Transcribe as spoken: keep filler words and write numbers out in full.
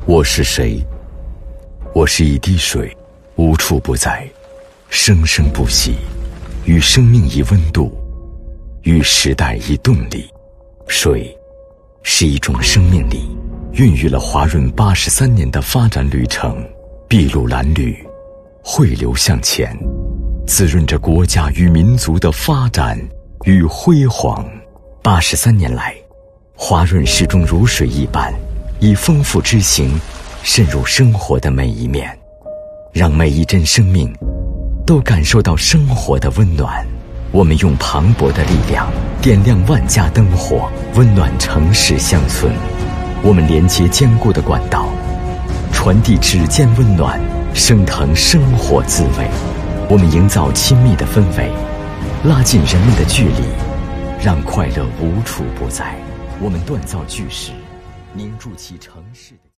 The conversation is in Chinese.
我是谁？我是一滴水，无处不在，生生不息，与生命以温度，与时代以动力。水是一种生命力，孕育了华润八十三年的发展旅程，筚路蓝缕，汇流向前，滋润着国家与民族的发展与辉煌。八十三年来，华润始终如水一般，以丰富之行渗入生活的每一面，让每一帧生命都感受到生活的温暖。我们用磅礴的力量点亮万家灯火，温暖城市乡村。我们连接坚固的管道，传递指尖温暖，升腾生活滋味。我们营造亲密的氛围，拉近人们的距离，让快乐无处不在。我们锻造巨石，凝铸起城市的